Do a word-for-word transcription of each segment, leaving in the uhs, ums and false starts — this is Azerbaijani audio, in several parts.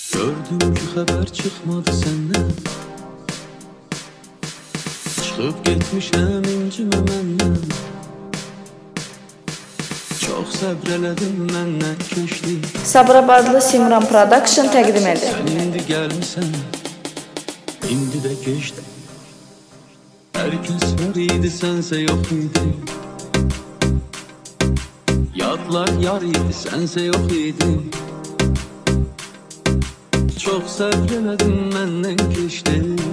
Gördüm ki haber çıkmadı senden. Çıkıp gitmişem incime menden. Çok səbrələdim məndən keçdi. Sabirabadlı Simran Production təqdim edir. Sən indi gəlmisən, indi də keçdi. Herkes var idi, sənsə yox idi. Yadlar yar idi, sənsə yox idi. Çok səbrələdim məndən keçdi.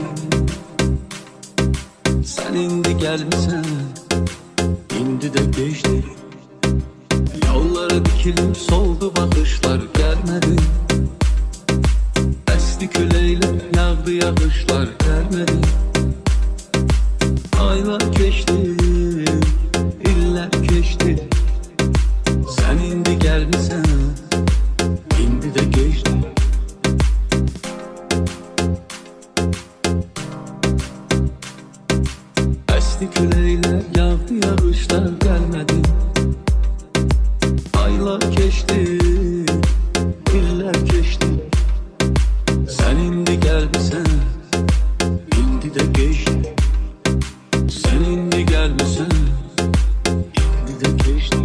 Sən indi gəlmisən, indi də keçdi. Yollara dikilip soldu bakışlar, gelmedi. Esti küleyler, yağdı yağışlar, gelmedi. Aylar geçti, iller geçti. Sen indi gelmişsen, indi de geçti. Esti küleyler, yağdı yağışlar, gelmedi. Aylar geçti, iller geçti. Sen indi gelmişsen, indi de geçti. Sen indi gelmişsen, indi de geçti.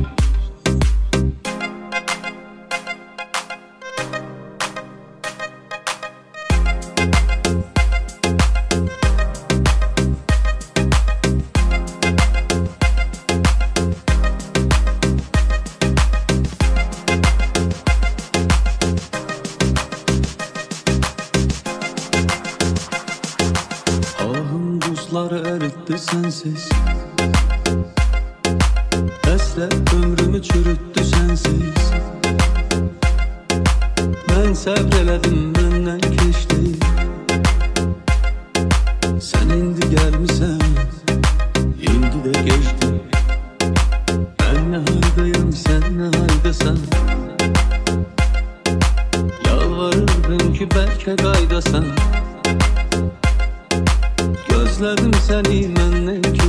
Ahım buzları eritti sensiz. Hasret ömrümü çürüttü sensiz. Ben səbrələdim, məndən keçdi. Sen indi gelmişsen, indi de geçti. Ben ne haldayım, sen ne haldasan. Yalvarırdım ki belki qaydasan. Gözledim seni məndən